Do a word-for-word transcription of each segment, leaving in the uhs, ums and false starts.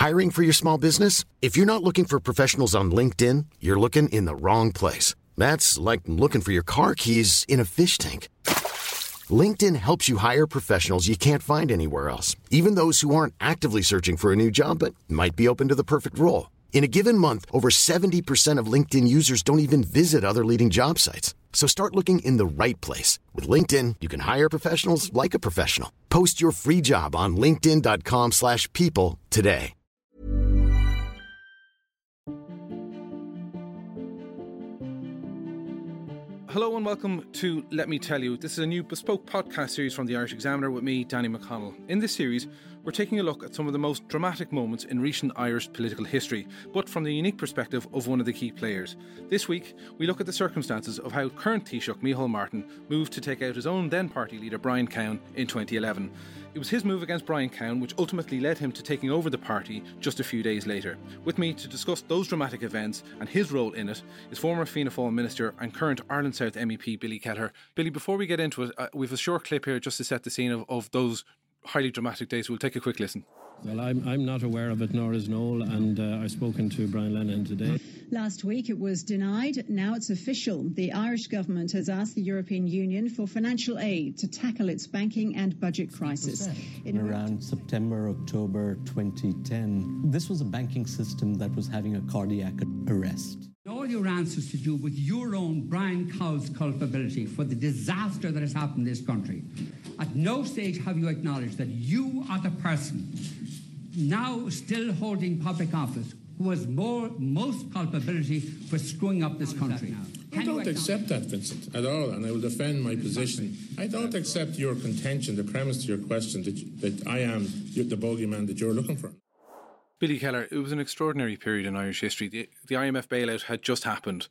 Hiring for your small business? If you're not looking for professionals on LinkedIn, you're looking in the wrong place. That's like looking for your car keys in a fish tank. LinkedIn helps you hire professionals you can't find anywhere else, even those who aren't actively searching for a new job but might be open to the perfect role. In a given month, over seventy percent of LinkedIn users don't even visit other leading job sites. So start looking in the right place. With LinkedIn, you can hire professionals like a professional. Post your free job on linkedin.com slash people today. Hello and welcome to Let Me Tell You. This is a new bespoke podcast series from the Irish Examiner with me, Danny McConnell. In this series, we're taking a look at some of the most dramatic moments in recent Irish political history, but from the unique perspective of one of the key players. This week, we look at the circumstances of how current Taoiseach Micheál Martin moved to take out his own then party leader Brian Cowen in twenty eleven. It was his move against Brian Cowen which ultimately led him to taking over the party just a few days later. With me to discuss those dramatic events and his role in it is former Fianna Fáil Minister and current Ireland South M E P Billy Kelleher. Billy, before we get into it, uh, we have a short clip here just to set the scene of, of those highly dramatic days. We'll take a quick listen. Well, I'm I'm not aware of it, nor is Noel, and uh, I've spoken to Brian Lennon today. Last week it was denied. Now it's official. The Irish government has asked the European Union for financial aid to tackle its banking and budget crisis. In around September, October twenty ten, this was a banking system that was having a cardiac arrest. All your answers to do with your own Brian Cow's culpability for the disaster that has happened in this country. At no stage have you acknowledged that you are the person now still holding public office who has more most culpability for screwing up this country. I don't accept that, Vincent, at all, and I will defend my position. I don't accept your contention, the premise to your question, that, that I am the bogeyman that you're looking for. Billy Kelleher, it was an extraordinary period in Irish history. The, the I M F bailout had just happened.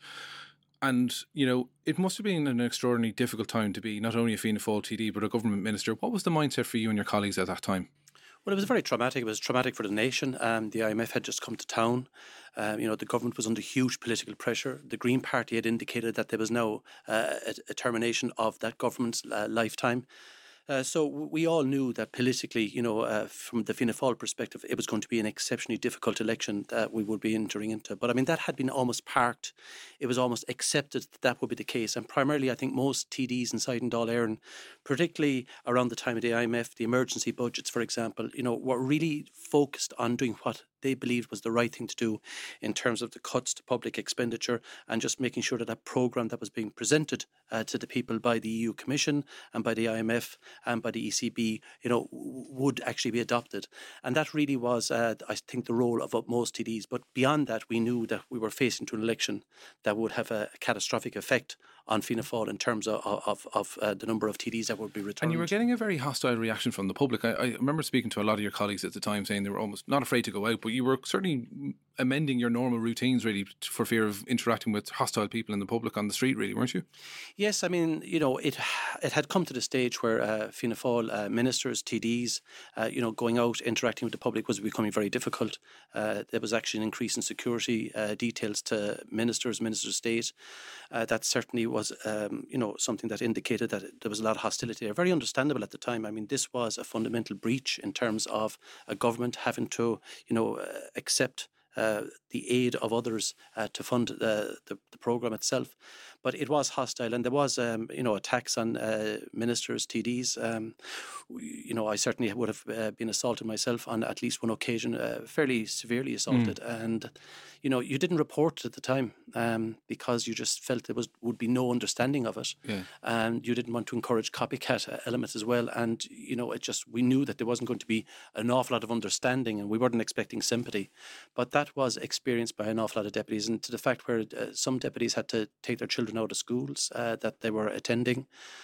And, you know, it must have been an extraordinarily difficult time to be not only a Fianna Fáil T D, but a government minister. What was the mindset for you and your colleagues at that time? Well, it was very traumatic. It was traumatic for the nation. Um, the I M F had just come to town. Um, you know, the government was under huge political pressure. The Green Party had indicated that there was now uh, a, a termination of that government's uh, lifetime. Uh, so we all knew that politically, you know, uh, from the Fianna Fáil perspective, it was going to be an exceptionally difficult election that we would be entering into. But I mean, that had been almost parked. It was almost accepted that that would be the case. And primarily, I think most T Ds inside in Dáil Éireann, particularly around the time of the I M F, the emergency budgets, for example, you know, were really focused on doing what they believed was the right thing to do in terms of the cuts to public expenditure and just making sure that that programme that was being presented uh, to the people by the E U Commission and by the I M F and by the E C B, you know, would actually be adopted. And that really was, uh, I think, the role of most T Ds. But beyond that, we knew that we were facing to an election that would have a, a catastrophic effect on Fianna Fáil in terms of, of, of uh, the number of T Ds that would be returned. And you were getting a very hostile reaction from the public. I, I remember speaking to a lot of your colleagues at the time saying they were almost not afraid to go out, but you were certainly amending your normal routines really for fear of interacting with hostile people in the public on the street, really, weren't you? Yes, I mean, you know, it it had come to the stage where uh, Fianna Fáil uh, ministers, T Ds, uh, you know, going out, interacting with the public was becoming very difficult. Uh, there was actually an increase in security uh, details to ministers, ministers of state. Uh, that certainly was, um, you know, something that indicated that there was a lot of hostility there. Very understandable at the time. I mean, this was a fundamental breach in terms of a government having to, you know, uh, accept Uh, the aid of others uh, to fund uh, the, the programme itself. But it was hostile, and there was, um, you know, attacks on uh, ministers, T Ds. Um, you know, I certainly would have uh, been assaulted myself on at least one occasion, uh, fairly severely assaulted. Mm. And, you know, you didn't report it at the time um, because you just felt there was would be no understanding of it. Yeah. And you didn't want to encourage copycat elements as well. And, you know, it just, we knew that there wasn't going to be an awful lot of understanding, and we weren't expecting sympathy. But that was experienced by an awful lot of deputies, and to the fact where uh, some deputies had to take their children out of schools uh, that they were attending,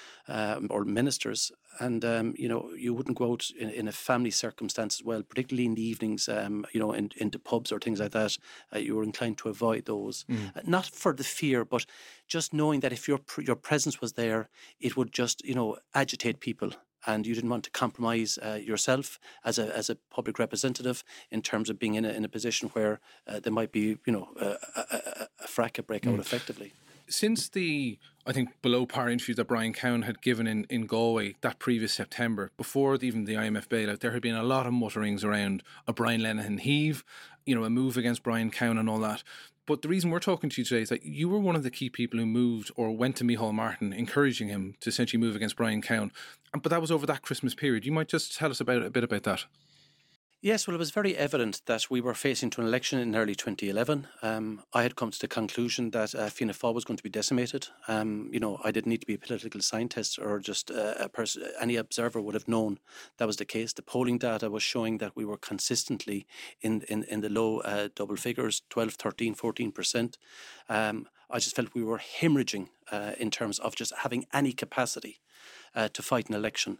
um, or ministers, and um, you know, you wouldn't go out in, in a family circumstance as well, particularly in the evenings, um, you know, in, into pubs or things like that. Uh, you were inclined to avoid those, mm. uh, not for the fear, but just knowing that if your your presence was there, it would just, you know, agitate people. And you didn't want to compromise uh, yourself as a as a public representative in terms of being in a in a position where uh, there might be, you know, a, a, a fracas break out mm. effectively. Since the, I think, below par interview that Brian Cowan had given in, in Galway that previous September, before even the I M F bailout, there had been a lot of mutterings around a Brian Lenihan heave, you know, a move against Brian Cowan and all that. But the reason we're talking to you today is that you were one of the key people who moved or went to Micheál Martin, encouraging him to essentially move against Brian Cowan. But that was over that Christmas period. You might just tell us about a bit about that. Yes, well, it was very evident that we were facing to an election in early twenty eleven. Um, I had come to the conclusion that uh, Fianna Fáil was going to be decimated. Um, you know, I didn't need to be a political scientist or just uh, a person. Any observer would have known that was the case. The polling data was showing that we were consistently in in, in the low uh, double figures, twelve, thirteen, fourteen percent. Um, I just felt we were hemorrhaging uh, in terms of just having any capacity uh, to fight an election.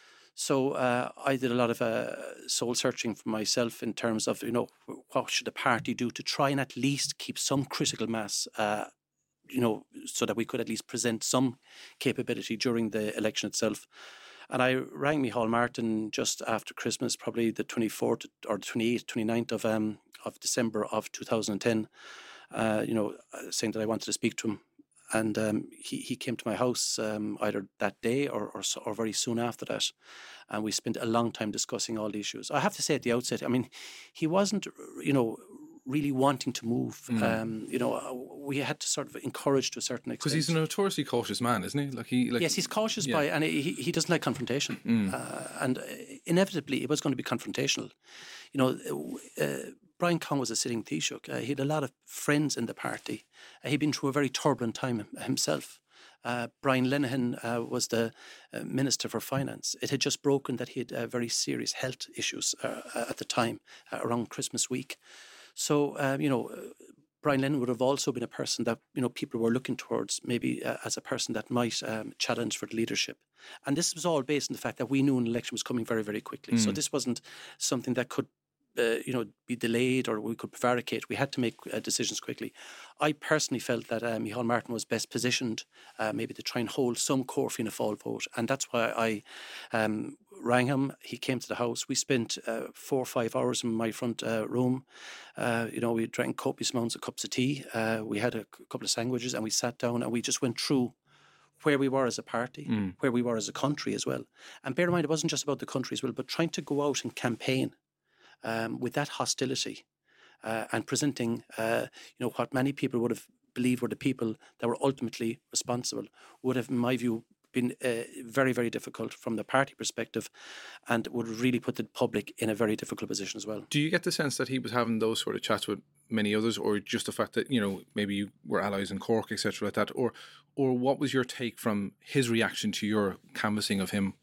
So uh, I did a lot of uh, soul searching for myself in terms of, you know, what should the party do to try and at least keep some critical mass, uh, you know, so that we could at least present some capability during the election itself. And I rang Micheál Martin just after Christmas, probably the twenty-fourth or the twenty-eighth, twenty-ninth of um, of December of two thousand ten, uh, you know, saying that I wanted to speak to him. And um, he, he came to my house um, either that day or, or or very soon after that. And we spent a long time discussing all the issues. I have to say at the outset, I mean, he wasn't, you know, really wanting to move. Mm. Um, you know, we had to sort of encourage to a certain extent. Because he's a notoriously cautious man, isn't he? Like he, like, yes, he's cautious yeah. by, and he, he doesn't like confrontation. Mm. Uh, and inevitably, it was going to be confrontational. You know, uh, Brian Cowan was a sitting Taoiseach. Uh, he had a lot of friends in the party. Uh, he'd been through a very turbulent time himself. Uh, Brian Lenihan uh, was the uh, Minister for Finance. It had just broken that he had uh, very serious health issues uh, at the time, uh, around Christmas week. So, uh, you know, uh, Brian Lenihan would have also been a person that, you know, people were looking towards maybe uh, as a person that might um, challenge for the leadership. And this was all based on the fact that we knew an election was coming very, very quickly. Mm. So this wasn't something that could Uh, you know, be delayed or we could prevaricate. We had to make uh, decisions quickly. I personally felt that uh, Micheál Martin was best positioned uh, maybe to try and hold some core Fianna Fáil vote, and that's why I um, rang him. He came to the house. We spent uh, four or five hours in my front uh, room. Uh, you know, we drank copious amounts of cups of tea. Uh, we had a c- couple of sandwiches and we sat down and we just went through where we were as a party, mm. where we were as a country as well. And bear in mind, it wasn't just about the country as well, but trying to go out and campaign Um, with that hostility uh, and presenting, uh, you know, what many people would have believed were the people that were ultimately responsible would have, in my view, been uh, very, very difficult from the party perspective and would really put the public in a very difficult position as well. Do you get the sense that he was having those sort of chats with many others, or just the fact that, you know, maybe you were allies in Cork, et cetera, like that, or or what was your take from his reaction to your canvassing of him?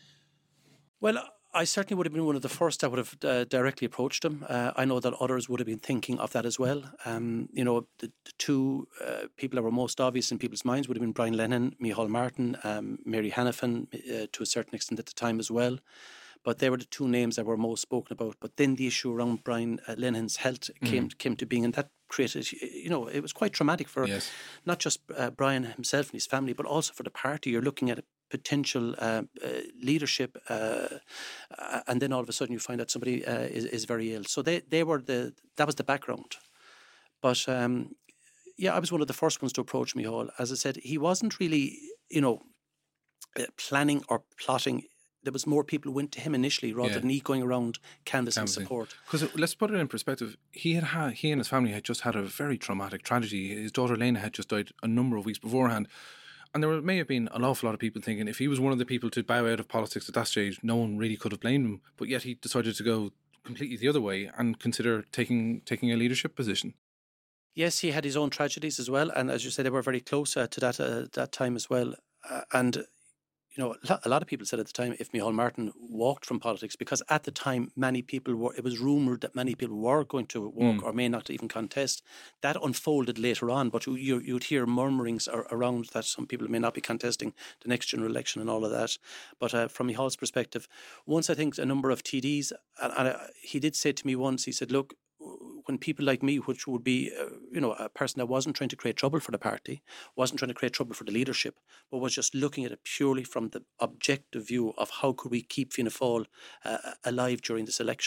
Well, I certainly would have been one of the first that would have uh, directly approached him. Uh, I know that others would have been thinking of that as well. Um, you know, the, the two uh, people that were most obvious in people's minds would have been Brian Lenihan, Micheál Martin, um, Mary Hanafin uh, to a certain extent at the time as well. But they were the two names that were most spoken about. But then the issue around Brian uh, Lenihan's health came mm. came to being, and that created, you know, it was quite traumatic for yes. not just uh, Brian himself and his family, but also for the party. You're looking at potential uh, uh, leadership, uh, uh, and then all of a sudden you find out somebody uh, is is very ill. So they they were the that was the background. But um, yeah, I was one of the first ones to approach Micheál. As I said, he wasn't really, you know, uh, planning or plotting. There was more people who went to him initially rather yeah. than he going around canvassing, canvassing. support. Because let's put it in perspective, he had, had he and his family had just had a very traumatic tragedy. His daughter Lena had just died a number of weeks beforehand. And there may have been an awful lot of people thinking if he was one of the people to bow out of politics at that stage, no one really could have blamed him. But yet he decided to go completely the other way and consider taking taking a leadership position. Yes, he had his own tragedies as well. And as you said, they were very close uh, to that uh, that time as well. Uh, and, you know, a lot of people said at the time if Micheál Martin walked from politics, because at the time many people were, it was rumoured that many people were going to walk mm. or may not even contest. That unfolded later on, but you, you'd hear murmurings around that some people may not be contesting the next general election and all of that. But uh, from Micheál's perspective, once I think a number of T Ds, and, and uh, he did say to me once, he said, look, when people like me, which would be, uh, you know, a person that wasn't trying to create trouble for the party, wasn't trying to create trouble for the leadership, but was just looking at it purely from the objective view of how could we keep Fianna Fáil uh, alive during this election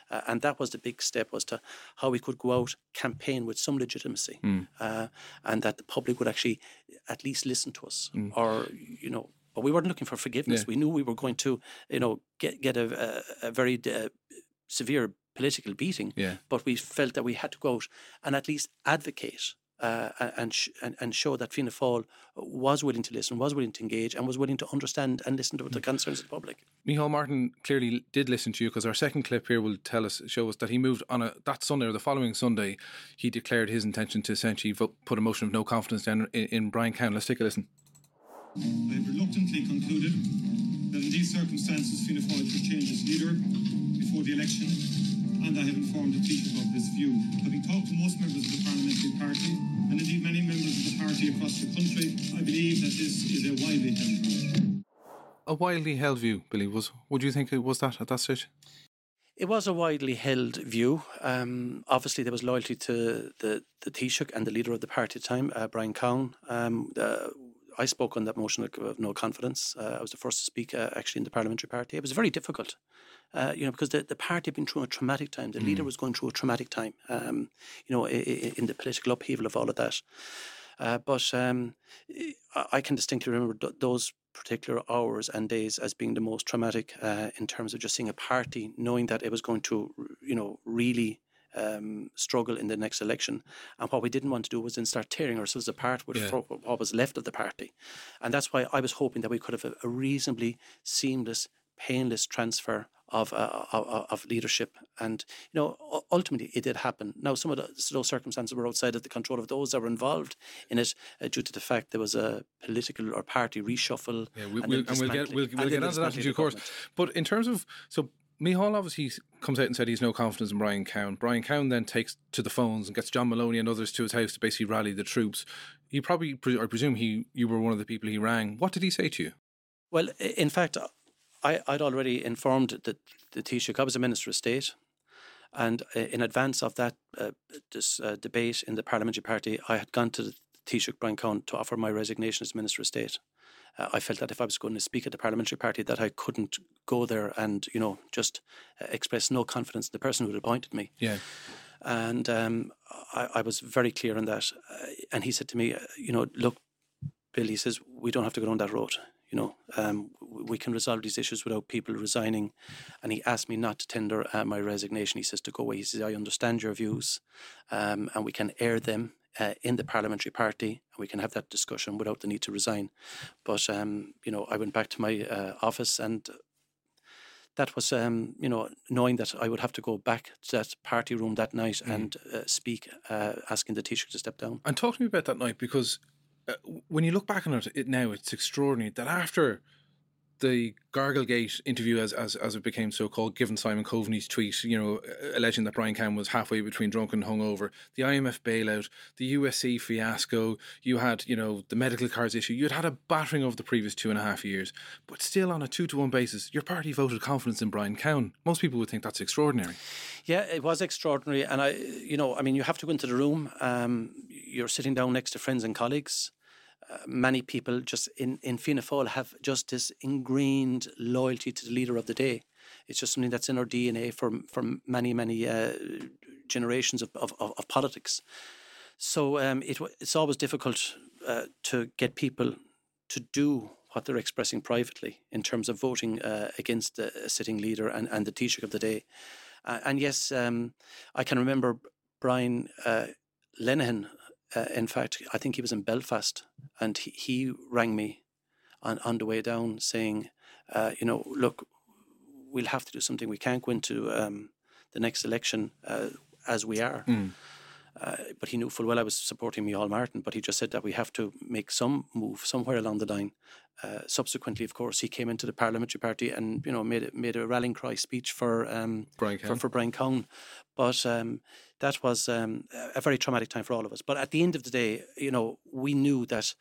Uh, and that was the big step, was to how we could go out, campaign with some legitimacy, mm. uh, and that the public would actually at least listen to us. Mm. Or, you know, but we weren't looking for forgiveness. Yeah. We knew we were going to, you know, get, get a, a, a very uh, severe political beating. Yeah. But we felt that we had to go out and at least advocate Uh, and, sh- and and show that Fianna Fáil was willing to listen, was willing to engage, and was willing to understand and listen to the concerns of the public. Micheál Martin clearly did listen to you, because our second clip here will tell us, show us that he moved on a that Sunday or the following Sunday. He declared his intention to essentially vote, put a motion of no confidence down in, in Brian Cowan. Let's take a listen. I have reluctantly concluded that in these circumstances Fianna Fáil should change its leader before the election, and I have informed the Taoiseach of this view. Having talked to most members of the parliamentary party, and indeed many members of the party across the country, I believe that this is a widely held view. A widely held view, Billy, was, would you think it was that at that stage? It was a widely held view. Um, obviously, there was loyalty to the, the Taoiseach and the leader of the party at the time, uh, Brian Cowan. Um, the, I spoke on that motion of no confidence. Uh, I was the first to speak uh, actually in the parliamentary party. It was very difficult, uh, you know, because the, the party had been through a traumatic time. The mm. leader was going through a traumatic time, um, you know, in, in the political upheaval of all of that. Uh, but um, I can distinctly remember th- those particular hours and days as being the most traumatic uh, in terms of just seeing a party, knowing that it was going to, you know, really Um, struggle in the next election, and what we didn't want to do was then start tearing ourselves apart with yeah. what was left of the party. And that's why I was hoping that we could have a, a reasonably seamless, painless transfer of, uh, of of leadership. And you know, ultimately it did happen. Now, some of the, those circumstances were outside of the control of those that were involved in it, uh, due to the fact there was a political or party reshuffle. Yeah, we, and, we'll, and we'll get we'll, we'll get onto that in due course. But in terms of so. Micheál obviously comes out and said he's no confidence in Brian Cowan. Brian Cowan then takes to the phones and gets John Maloney and others to his house to basically rally the troops. You probably, I presume, he you were one of the people he rang. What did he say to you? Well, in fact, I, I'd already informed the, the Taoiseach. I was a Minister of State, and in advance of that uh, this uh, debate in the parliamentary party, I had gone to the Taoiseach Brian Cowan to offer my resignation as Minister of State. Uh, I felt that if I was going to speak at the parliamentary party, that I couldn't go there and, you know, just uh, express no confidence in the person who had appointed me. Yeah. And um, I, I was very clear on that. Uh, and he said to me, uh, you know, look, Bill, he says, we don't have to go down that road. You know, um, we can resolve these issues without people resigning. And he asked me not to tender uh, my resignation. He says to go away. He says, I understand your views, um, and we can air them Uh, in the parliamentary party, and we can have that discussion without the need to resign. But um, you know, I went back to my uh, office, and that was um, you know, knowing that I would have to go back to that party room that night mm. and uh, speak, uh, asking the Taoiseach to step down. And talk to me about that night, because uh, when you look back on it, it now, it's extraordinary that after the Garglegate interview, as, as as it became so called, given Simon Coveney's tweet, you know, alleging that Brian Cowan was halfway between drunk and hungover, the I M F bailout, the U S C fiasco, you had, you know, the medical cards issue, you'd had a battering of the previous two and a half years, but still on a two to one basis, your party voted confidence in Brian Cowan. Most people would think that's extraordinary. Yeah, it was extraordinary, and I, you know, I mean, you have to go into the room. Um, you're sitting down next to friends and colleagues. Uh, many people just in, in Fianna Fáil have just this ingrained loyalty to the leader of the day. It's just something that's in our D N A for, for many, many uh, generations of, of, of politics. So um, it, it's always difficult uh, to get people to do what they're expressing privately in terms of voting uh, against a sitting leader and, and the Taoiseach of the day. Uh, and yes, um, I can remember Brian uh, Lenihan. Uh, in fact, I think he was in Belfast, and he, he rang me on, on the way down saying, uh, you know, look, we'll have to do something. We can't go into um, the next election uh, as we are. Mm. Uh, but he knew full well I was supporting Micheál Martin, but he just said that we have to make some move somewhere along the line. Uh, subsequently, of course, he came into the parliamentary party and, you know, made a, made a rallying cry speech for um, Brian for, for Brian Cowan. But um, that was um, a very traumatic time for all of us. But at the end of the day, you know, we knew that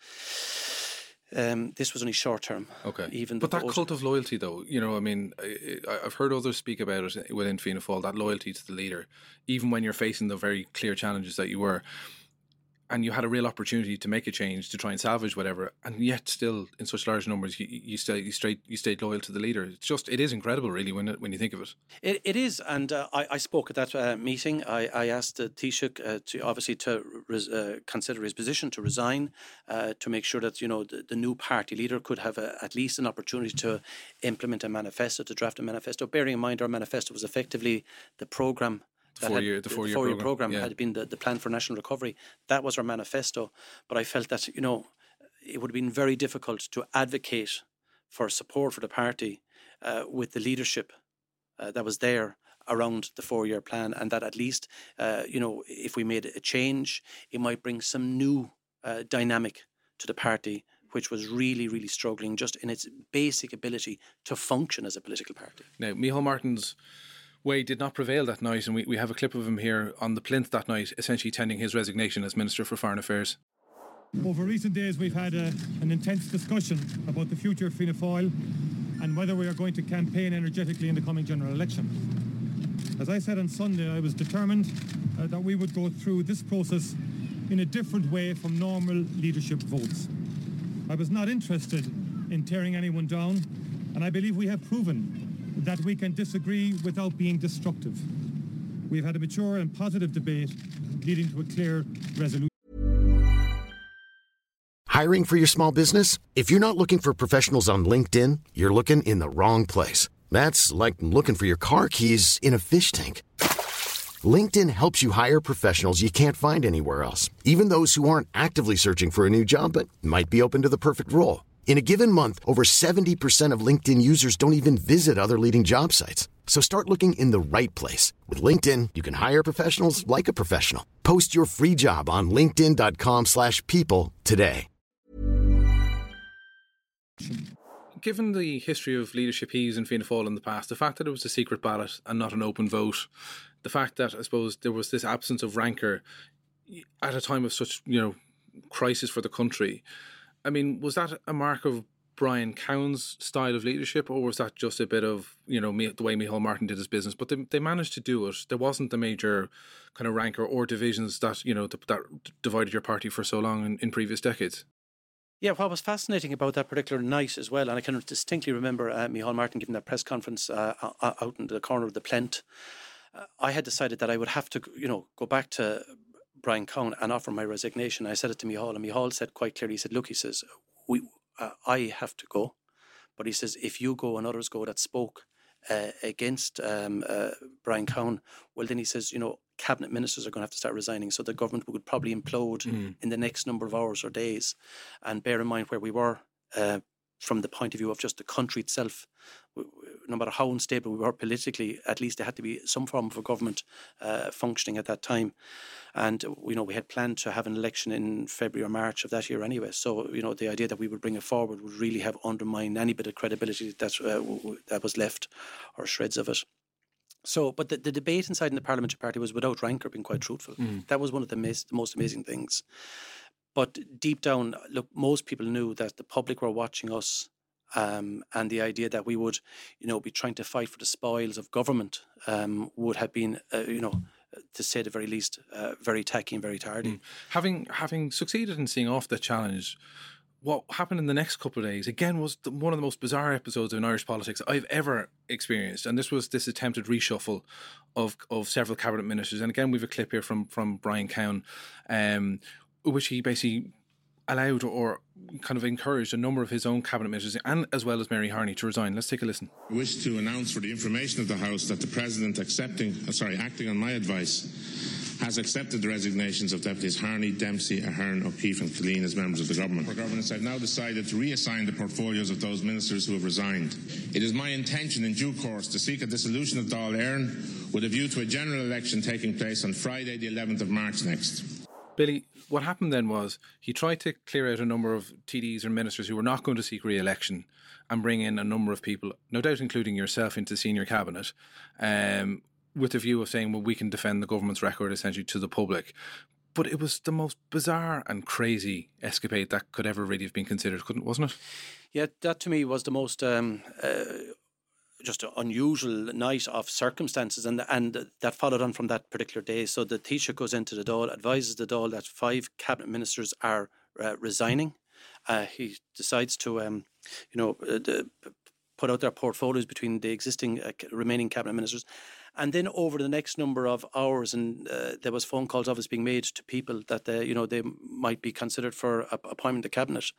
Um, this was only short term. Okay. Even but that cult of loyalty, though, you know, I mean, I, I've heard others speak about it within Fianna Fáil, that loyalty to the leader, even when you're facing the very clear challenges that you were. and you had a real opportunity to make a change, to try and salvage whatever, and yet still in such large numbers you, you stayed you straight you stayed loyal to the leader. It's just it is incredible, really, when it, when you think of it. It, it is, and uh, I, I spoke at that uh, meeting. I, I asked uh, Taoiseach uh, to obviously to res, uh, consider his position, to resign, uh, to make sure that you know the, the new party leader could have a, at least an opportunity to implement a manifesto, to draft a manifesto. Bearing in mind our manifesto was effectively the programme. The four year, the four year program, program yeah. had been the, the plan for national recovery. That was our manifesto. But I felt that, you know, it would have been very difficult to advocate for support for the party uh, with the leadership uh, that was there around the four year plan, and that at least, uh, you know, if we made a change, it might bring some new uh, dynamic to the party, which was really, really struggling just in its basic ability to function as a political party. Now, Micheál Martin's way did not prevail that night, and we, we have a clip of him here on the plinth that night, essentially tendering his resignation as Minister for Foreign Affairs. Over recent days we've had a, an intense discussion about the future of Fianna Fáil and whether we are going to campaign energetically in the coming general election. As I said on Sunday, I was determined uh, that we would go through this process in a different way from normal leadership votes. I was not interested in tearing anyone down, and I believe we have proven that we can disagree without being destructive. We've had a mature and positive debate leading to a clear resolution. Hiring for your small business? If you're not looking for professionals on LinkedIn, you're looking in the wrong place. That's like looking for your car keys in a fish tank. LinkedIn helps you hire professionals you can't find anywhere else, even those who aren't actively searching for a new job but might be open to the perfect role. In a given month, over seventy percent of LinkedIn users don't even visit other leading job sites. So start looking in the right place. With LinkedIn, you can hire professionals like a professional. Post your free job on linkedin dot com slash people today. Given the history of leadership heaves in Fianna Fáil in the past, the fact that it was a secret ballot and not an open vote, the fact that, I suppose, there was this absence of rancour at a time of such, you know, crisis for the country, I mean, was that a mark of Brian Cowen's style of leadership, or was that just a bit of, you know, the way Micheál Martin did his business? But they, they managed to do it. There wasn't the major kind of rancour or divisions that, you know, that, that divided your party for so long in, in previous decades. Yeah, what was fascinating about that particular night as well, and I can distinctly remember uh, Micheál Martin giving that press conference uh, out in the corner of the plinth. Uh, I had decided that I would have to, you know, go back to Brian Cowen and offer my resignation. I said it to Micheál, and Micheál said quite clearly, he said, look, he says, we, uh, I have to go. But he says, if you go and others go that spoke uh, against um, uh, Brian Cowen, well, then he says, you know, cabinet ministers are going to have to start resigning. So the government would probably implode mm. in the next number of hours or days. And bear in mind where we were uh, from the point of view of just the country itself. No matter how unstable we were politically, at least there had to be some form of a government uh, functioning at that time. And, you know, we had planned to have an election in February or March of that year anyway. So, you know, the idea that we would bring it forward would really have undermined any bit of credibility that, uh, w- w- that was left, or shreds of it. So, but the, the debate inside in the Parliamentary Party was without rancour, being quite truthful. Mm. That was one of the, mas- the most amazing things. But deep down, look, most people knew that the public were watching us, um, and the idea that we would, you know, be trying to fight for the spoils of government um, would have been, uh, you know, to say the very least, uh, very tacky and very tardy. Mm. Having having succeeded in seeing off the challenge, what happened in the next couple of days, again, was the, one of the most bizarre episodes in Irish politics I've ever experienced. And this was this attempted reshuffle of of several cabinet ministers. And again, we have a clip here from, from Brian Cowen, um, which he basically allowed or kind of encouraged a number of his own cabinet ministers, and as well as Mary Harney, to resign. Let's take a listen. I wish to announce for the information of the House that the President accepting, uh, sorry, acting on my advice, has accepted the resignations of Deputies Harney, Dempsey, Ahern, O'Keefe and Killeen as members of the government. For governance, I've now decided to reassign the portfolios of those ministers who have resigned. It is my intention in due course to seek a dissolution of Dáil Éireann with a view to a general election taking place on Friday the eleventh of March next. Billy, what happened then was he tried to clear out a number of T Ds or ministers who were not going to seek re-election and bring in a number of people, no doubt including yourself, into senior cabinet, um, with the view of saying, well, we can defend the government's record essentially to the public. But it was the most bizarre and crazy escapade that could ever really have been considered, couldn't, wasn't it? Yeah, that to me was the most um, uh, just an unusual night of circumstances, and and that followed on from that particular day. So the Taoiseach goes into the Dáil, advises the Dáil that five cabinet ministers are uh, resigning. Uh, he decides to, um, you know, uh, the, put out their portfolios between the existing uh, remaining cabinet ministers. And then over the next number of hours, and uh, there was phone calls obviously being made to people that they, you know, they might be considered for a, appointment to cabinet.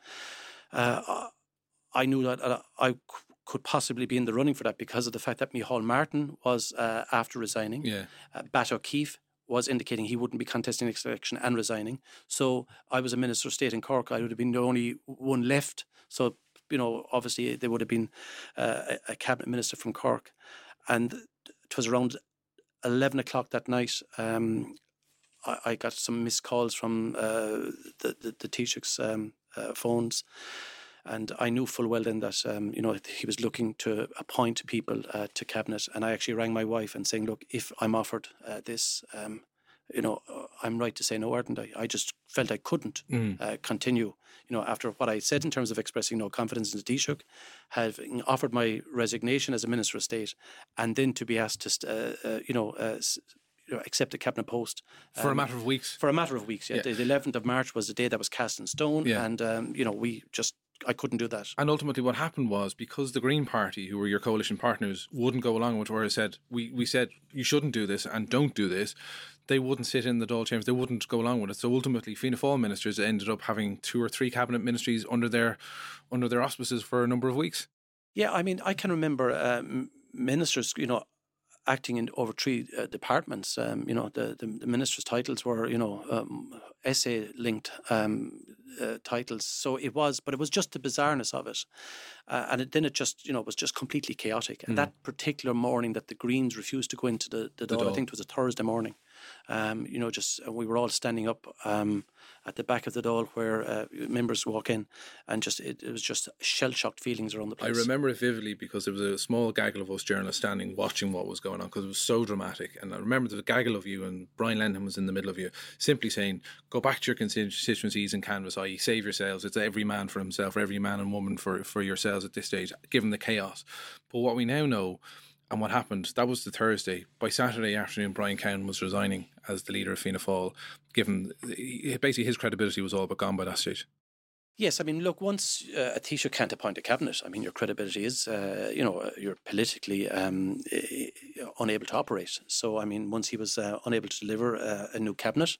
Uh, I knew that uh, I could possibly be in the running for that because of the fact that Micheál Martin was uh, after resigning. Yeah. Uh, Bat O'Keefe was indicating he wouldn't be contesting the next election and resigning. So I was a Minister of State in Cork. I would have been the only one left. So, you know, obviously there would have been uh, a, a cabinet minister from Cork. And it was around eleven o'clock that night. Um, I, I got some missed calls from uh, the, the, the Taoiseach's um, uh, phones. And I knew full well then that, um, you know, he was looking to appoint people uh, to cabinet. And I actually rang my wife and saying, look, if I'm offered uh, this, um, you know, I'm right to say no, aren't I? I just felt I couldn't mm. uh, continue, you know, after what I said in terms of expressing no confidence in the Taoiseach, having offered my resignation as a Minister of State, and then to be asked to, uh, uh, you know, uh, you know, accept a cabinet post. For um, a matter of weeks? For a matter of weeks, yeah. yeah. The eleventh of March was the day that was cast in stone. Yeah. And, um, you know, we just... I couldn't do that. And ultimately what happened was, because the Green Party, who were your coalition partners, wouldn't go along with where I said, we, we said you shouldn't do this and don't do this, they wouldn't sit in the Dáil chambers, they wouldn't go along with it. So ultimately Fianna Fáil ministers ended up having two or three cabinet ministries under their under their auspices for a number of weeks. Yeah, I mean, I can remember um, ministers, you know, acting in over three uh, departments. Um, you know, the, the, the ministers' titles were, you know, um, essay-linked um, uh, titles. So it was, but it was just the bizarreness of it. Uh, and it, then it just, you know, was just completely chaotic. And mm. that particular morning that the Greens refused to go into the, the, the Dáil, I think it was a Thursday morning, um, you know, just uh, we were all standing up um, at the back of the Dáil where uh, members walk in, and just it, it was just shell-shocked feelings around the place. I remember it vividly because there was a small gaggle of us journalists standing watching what was going on because it was so dramatic. And I remember the gaggle of you, and Brian Lennon was in the middle of you, simply saying, go back to your constituencies and canvass, that is save yourselves. It's every man for himself, or every man and woman for, for yourselves at this stage, given the chaos. But what we now know, and what happened, that was the Thursday. By Saturday afternoon, Brian Cowan was resigning as the leader of Fianna Fáil, given basically his credibility was all but gone by that stage. Yes, I mean, look, once uh, a Taoiseach can't appoint a cabinet, I mean, your credibility is, uh, you know, uh, you're politically um, uh, unable to operate. So, I mean, once he was uh, unable to deliver uh, a new cabinet,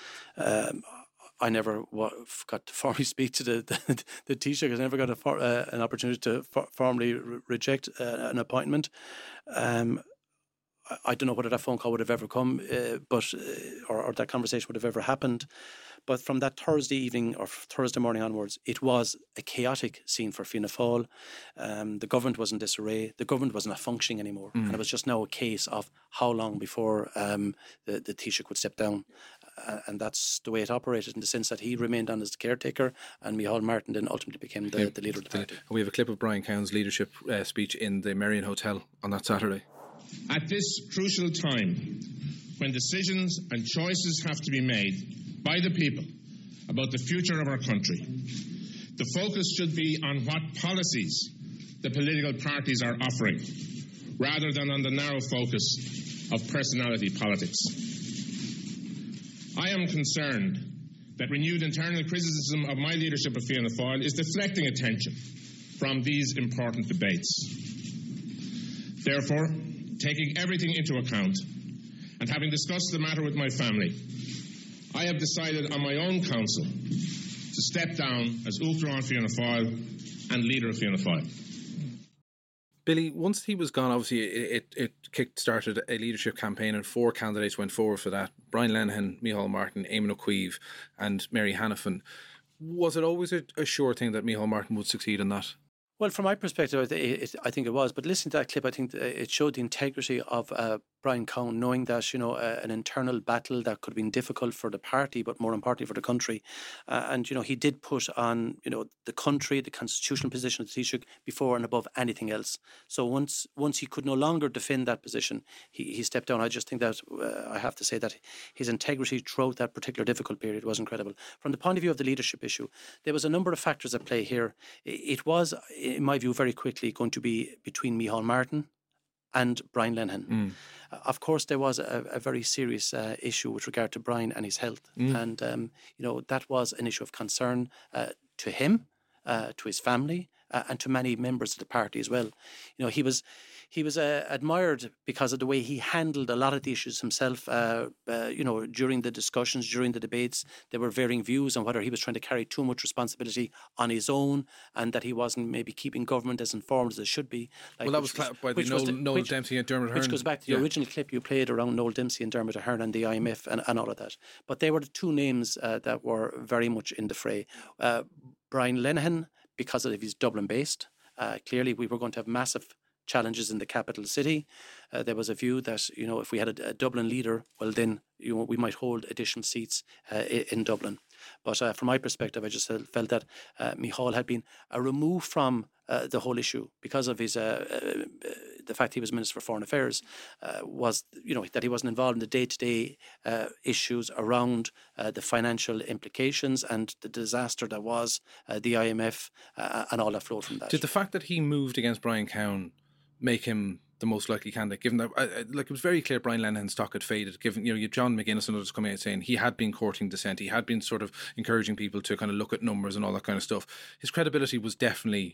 um, I never w- got to formally speak to the, the, the Taoiseach. I never got a for, uh, an opportunity to for, formally re- reject uh, an appointment. Um, I, I don't know whether that phone call would have ever come, uh, but uh, or, or that conversation would have ever happened. But from that Thursday evening or Thursday morning onwards, it was a chaotic scene for Fianna Fáil. Um, the government was in disarray. The government was not functioning anymore. Mm. And it was just now a case of how long before um, the, the Taoiseach would step down. Uh, and that's the way it operated, in the sense that he remained on as the caretaker, and Micheál Martin then ultimately became the, the leader of the party. We have a clip of Brian Cowan's leadership uh, speech in the Merrion Hotel on that Saturday. At this crucial time, when decisions and choices have to be made by the people about the future of our country, the focus should be on what policies the political parties are offering, rather than on the narrow focus of personality politics. I am concerned that renewed internal criticism of my leadership of Fianna Fáil is deflecting attention from these important debates. Therefore, taking everything into account, and having discussed the matter with my family, I have decided on my own council to step down as Uachtaráin Fianna Fáil and leader of Fianna Fáil. Billy, once he was gone, obviously it, it, it kick-started a leadership campaign, and four candidates went forward for that. Brian Lenihan, Micheál Martin, Eamon O'Keefe and Mary Hanafin. Was it always a, a sure thing that Micheál Martin would succeed in that? Well, from my perspective, it, it, I think it was. But listening to that clip, I think it showed the integrity of a Brian Cowan, knowing that, you know, uh, an internal battle that could have been difficult for the party, but more importantly for the country. Uh, and, you know, he did put on, you know, the country, the constitutional position of the Taoiseach before and above anything else. So once once he could no longer defend that position, he, he stepped down. I just think that, uh, I have to say that his integrity throughout that particular difficult period was incredible. From the point of view of the leadership issue, there was a number of factors at play here. It was, in my view, very quickly going to be between Micheál Martin and Brian Lenihan. Mm. Uh, of course, there was a, a very serious uh, issue with regard to Brian and his health. Mm. And, um, you know, that was an issue of concern uh, to him, uh, to his family, uh, and to many members of the party as well. You know, he was he was uh, admired because of the way he handled a lot of the issues himself. Uh, uh, you know, during the discussions, during the debates, there were varying views on whether he was trying to carry too much responsibility on his own and that he wasn't maybe keeping government as informed as it should be. Like, well, that was clapped by the Noel, the, Noel which, Dempsey and Dermot Ahern. Which goes back to the yeah. original clip you played around Noel Dempsey and Dermot Ahern and the I M F and, and all of that. But they were the two names uh, that were very much in the fray. Uh, Brian Lenihan, because of his Dublin-based, uh, clearly we were going to have massive challenges in the capital city. Uh, there was a view that, you know, if we had a, a Dublin leader, well then, you know, we might hold additional seats uh, in Dublin. But uh, from my perspective, I just felt that uh, Micheál had been uh, removed from uh, the whole issue because of his uh, uh, the fact he was Minister for Foreign Affairs, uh, was, you know, that he wasn't involved in the day-to-day uh, issues around uh, the financial implications and the disaster that was uh, the I M F uh, and all that flowed from that. Did the fact that he moved against Brian Cowan make him the most likely candidate, given that, uh, like, it was very clear Brian Lenihan's stock had faded, given, you know, you John McGuinness and others coming out saying he had been courting dissent, he had been sort of encouraging people to kind of look at numbers and all that kind of stuff. His credibility was definitely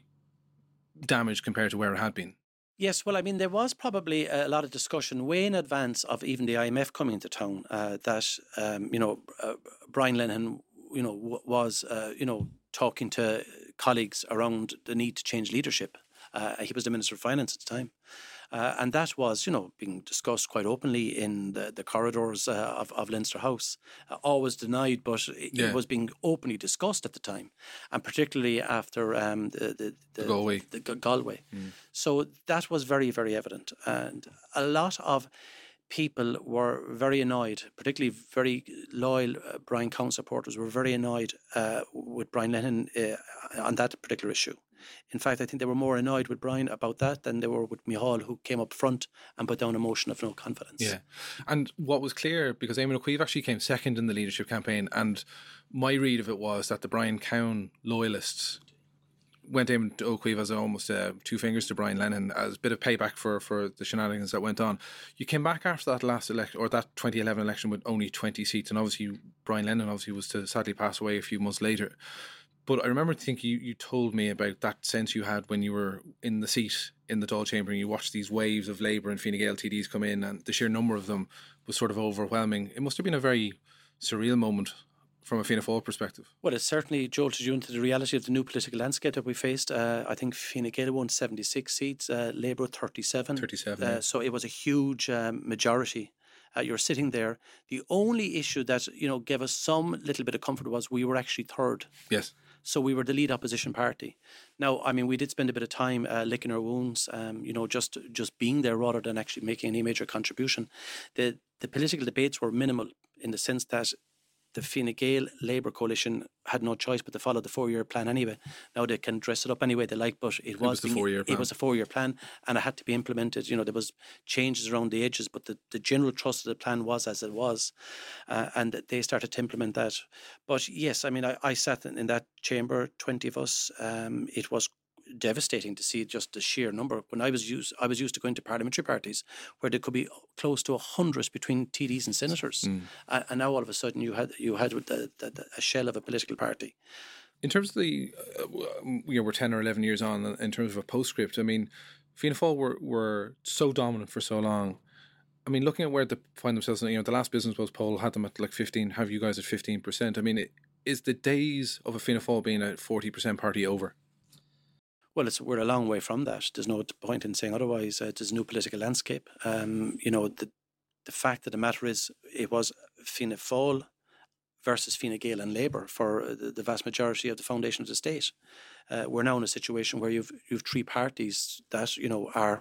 damaged compared to where it had been. Yes, well, I mean, there was probably a lot of discussion way in advance of even the I M F coming into town uh, that, um, you know, uh, Brian Lenihan, you know, w- was, uh, you know, talking to colleagues around the need to change leadership. Uh, he was the Minister of Finance at the time. Uh, and that was, you know, being discussed quite openly in the, the corridors uh, of, of Leinster House. Uh, always denied, but it, yeah. it was being openly discussed at the time. And particularly after um, the, the, the, the Galway. The, the Galway. Mm. So that was very, very evident. And a lot of people were very annoyed, particularly very loyal uh, Brian Cowan supporters were very annoyed uh, with Brian Lenihan uh, on that particular issue. In fact, I think they were more annoyed with Brian about that than they were with Micheál, who came up front and put down a motion of no confidence. Yeah. And what was clear, because Eamon O'Keefe actually came second in the leadership campaign, and my read of it was that the Brian Cowan loyalists went Eamon O'Keefe as almost uh, two fingers to Brian Lenihan as a bit of payback for, for the shenanigans that went on. You came back after that last election, or that twenty eleven election, with only twenty seats, and obviously Brian Lenihan obviously was to sadly pass away a few months later. But I remember thinking you, you told me about that sense you had when you were in the seat in the Dáil Chamber and you watched these waves of Labour and Fine Gael T Ds come in, and the sheer number of them was sort of overwhelming. It must have been a very surreal moment from a Fianna Fáil perspective. Well, it certainly jolted you into the reality of the new political landscape that we faced. Uh, I think Fine Gael won seventy-six seats, uh, Labour thirty-seven. thirty-seven, uh, yeah. So it was a huge um, majority. Uh, you're sitting there. The only issue that, you know, gave us some little bit of comfort was we were actually third. Yes. So we were the lead opposition party. Now, I mean, we did spend a bit of time uh, licking our wounds, um, you know, just just being there rather than actually making any major contribution. The the political debates were minimal in the sense that the Fine Gael Labour coalition had no choice but to follow the four-year plan anyway. Now they can dress it up any way they like, but it, it was, was the being, four-year plan. It was a four-year plan, and it had to be implemented. You know, there was changes around the edges, but the, the general thrust of the plan was as it was, uh, and they started to implement that. But yes, I mean, I, I sat in, in that chamber, twenty of us. Um, it was devastating to see just the sheer number. When I was used, I was used to going to parliamentary parties where there could be close to a hundred between T Ds and senators, mm. and, and now all of a sudden you had you had the, the, the, a shell of a political party. In terms of the, uh, you know, we're ten or eleven years on. In terms of a postscript, I mean, Fianna Fáil were were so dominant for so long. I mean, looking at where they find themselves, you know, the last Business Post poll had them at like fifteen. Have you guys at fifteen percent? I mean, it, is the days of a Fianna Fáil being a forty percent party over? Well, it's, we're a long way from that. There's no point in saying otherwise. Uh, there's a new political landscape. Um, you know, the the fact of the matter is, it was Fianna Fáil versus Fine Gael and Labour for the, the vast majority of the foundation of the state. Uh, we're now in a situation where you've you've three parties that, you know, are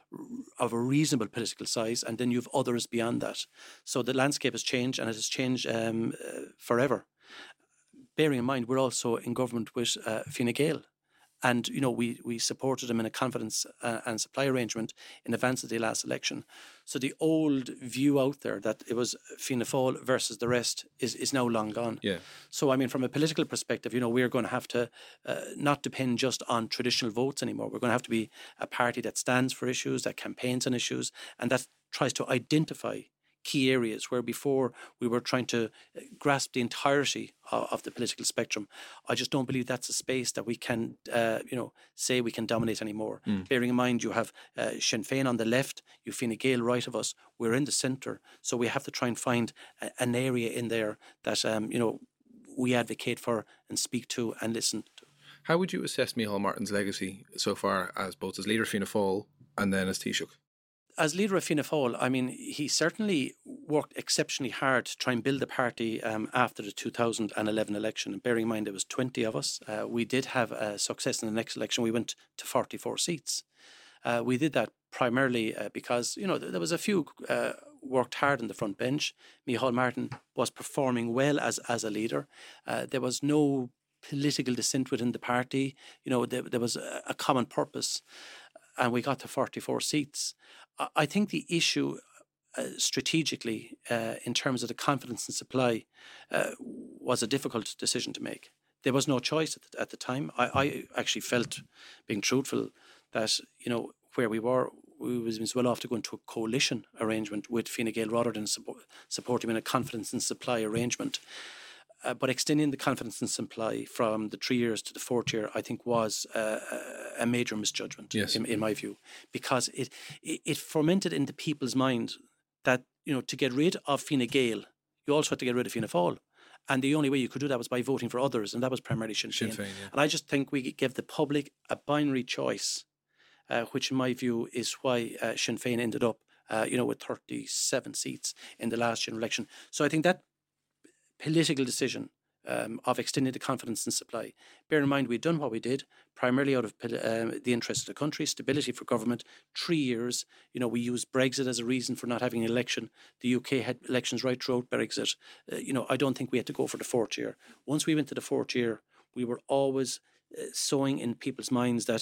of a reasonable political size, and then you have others beyond that. So the landscape has changed, and it has changed um, uh, forever. Bearing in mind, we're also in government with uh, Fine Gael. And, you know, we, we supported him in a confidence uh, and supply arrangement in advance of the last election. So the old view out there that it was Fianna Fáil versus the rest is, is now long gone. Yeah. So, I mean, from a political perspective, you know, we're going to have to uh, not depend just on traditional votes anymore. We're going to have to be a party that stands for issues, that campaigns on issues, and that tries to identify key areas where before we were trying to grasp the entirety of, of the political spectrum. I just don't believe that's a space that we can, uh, you know, say we can dominate anymore. Mm. Bearing in mind you have uh, Sinn Féin on the left, you Fine Gael right of us, we're in the centre, so we have to try and find a, an area in there that, um, you know, we advocate for and speak to and listen to. How would you assess Micheál Martin's legacy so far as both as leader of Fianna Fáil and then as Taoiseach? As leader of Fianna Fáil, I mean, he certainly worked exceptionally hard to try and build a party um, after the two thousand eleven election. And bearing in mind there was twenty of us, uh, we did have uh, success in the next election. We went to forty-four seats. Uh, we did that primarily uh, because, you know, th- there was a few uh, worked hard on the front bench. Micheál Martin was performing well as, as a leader. Uh, there was no political dissent within the party. You know, there, there was a, a common purpose. And we got to forty-four seats. I think the issue uh, strategically, uh, in terms of the confidence and supply, uh, was a difficult decision to make. There was no choice at the, at the time. I, I actually felt, being truthful, that, you know, where we were, we was, was well off to go into a coalition arrangement with Fine Gael rather than support, support him in a confidence and supply arrangement. Uh, but extending the confidence and supply from the three years to the fourth year, I think, was uh, a major misjudgment, yes. in, in my view, because it, it it fermented into people's mind that, you know, to get rid of Fine Gael, you also had to get rid of Fianna Fáil. And the only way you could do that was by voting for others, and that was primarily Sinn Féin. Sinn Féin, yeah. And I just think we give the public a binary choice, uh, which in my view is why uh, Sinn Féin ended up, uh, you know, with thirty-seven seats in the last general election. So I think that political decision um, of extending the confidence and supply. Bear in mind, we'd done what we did, primarily out of um, the interest of the country, stability for government, three years. You know, we used Brexit as a reason for not having an election. The U K had elections right throughout Brexit. Uh, you know, I don't think we had to go for the fourth year. Once we went to the fourth year, we were always uh, sowing in people's minds that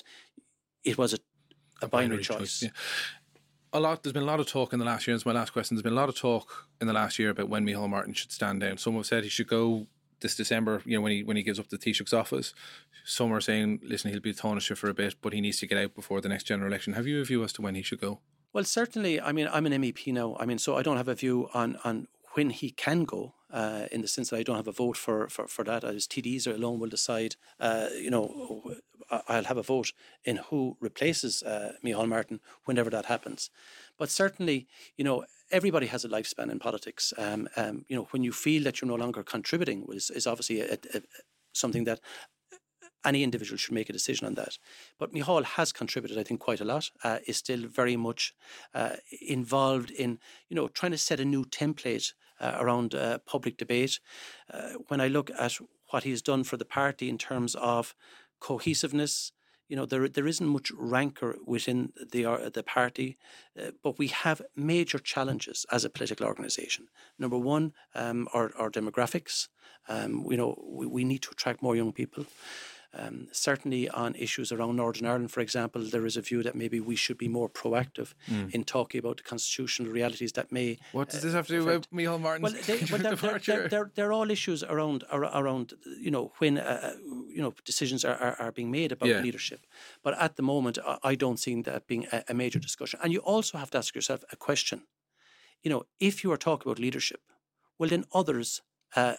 it was a, a, a binary, binary choice. choice yeah. A lot. There's been a lot of talk in the last year. And it's my last question. There's been a lot of talk in the last year about when Micheál Martin should stand down. Some have said he should go this December. You know, when he when he gives up the Taoiseach's office. Some are saying, listen, he'll be the Taoiseach for a bit, but he needs to get out before the next general election. Have you a view as to when he should go? Well, certainly. I mean, I'm an M E P now. I mean, so I don't have a view on on when he can go. Uh, in the sense that I don't have a vote for for, for that. As T Ds alone will decide. Uh, you know. I'll have a vote in who replaces uh, Micheál Martin whenever that happens. But certainly, you know, everybody has a lifespan in politics. Um, um, you know, when you feel that you're no longer contributing is, is obviously a, a, something that any individual should make a decision on that. But Micheál has contributed, I think, quite a lot, uh, is still very much uh, involved in, you know, trying to set a new template uh, around uh, public debate. Uh, when I look at what he's done for the party in terms of cohesiveness, you know, there there isn't much rancour within the uh, the party, uh, but we have major challenges as a political organisation. Number one, um, our our demographics. Um, you know, we, we need to attract more young people. Um, certainly on issues around Northern Ireland, for example, there is a view that maybe we should be more proactive mm. in talking about the constitutional realities that may... What does this have to do with Micheál Martin's well, they, but they're, they're, they're, they're, they're all issues around, around you know, when uh, you know decisions are, are, are being made about yeah. leadership. But at the moment, I don't see that being a, a major discussion. And you also have to ask yourself a question. You know, if you are talking about leadership, well, then others uh,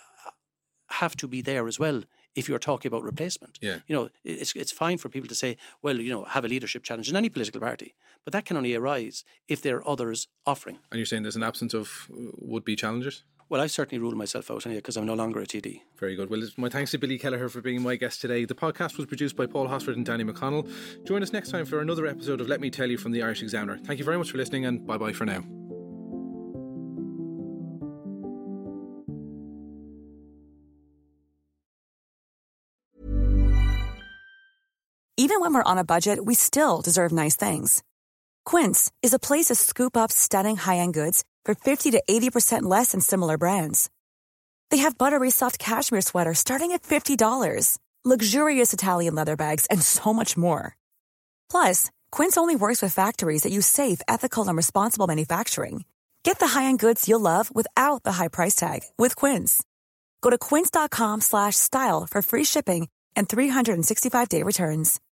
have to be there as well. If you're talking about replacement, yeah. you know, it's it's fine for people to say, well, you know, have a leadership challenge in any political party, but that can only arise if there are others offering. And you're saying there's an absence of would-be challengers? Well, I certainly rule myself out anyway because I'm no longer a T D. Very good. Well, my thanks to Billy Kelleher for being my guest today. The podcast was produced by Paul Hosford and Danny McConnell. Join us next time for another episode of Let Me Tell You from the Irish Examiner. Thank you very much for listening, and bye-bye for now. Even when we're on a budget, we still deserve nice things. Quince is a place to scoop up stunning high-end goods for fifty to eighty percent less than similar brands. They have buttery soft cashmere sweaters starting at fifty dollars, luxurious Italian leather bags, and so much more. Plus, Quince only works with factories that use safe, ethical, and responsible manufacturing. Get the high-end goods you'll love without the high price tag with Quince. Go to quince.com slash style for free shipping and three hundred sixty-five day returns.